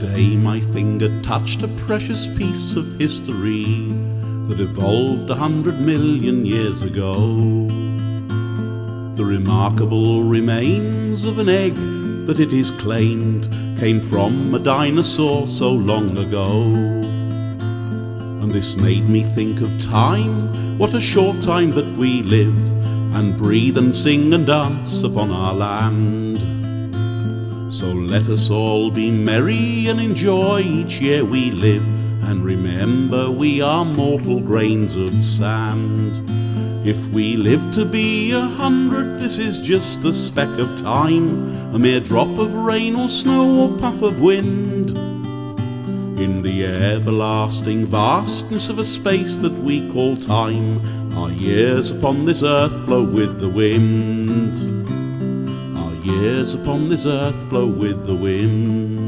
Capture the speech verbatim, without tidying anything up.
day my finger touched a precious piece of history that evolved a hundred million years ago. The remarkable remains of an egg that it is claimed came from a dinosaur so long ago. And this made me think of time, what a short time that we live, and breathe and sing and dance upon our land. So let us all be merry and enjoy each year we live, and remember we are mortal grains of sand. If we live to be a hundred, this is just a speck of time, a mere drop of rain or snow or puff of wind, in the everlasting vastness of a space that we call time. Our years upon this earth blow with the wind. Our years upon this earth blow with the wind.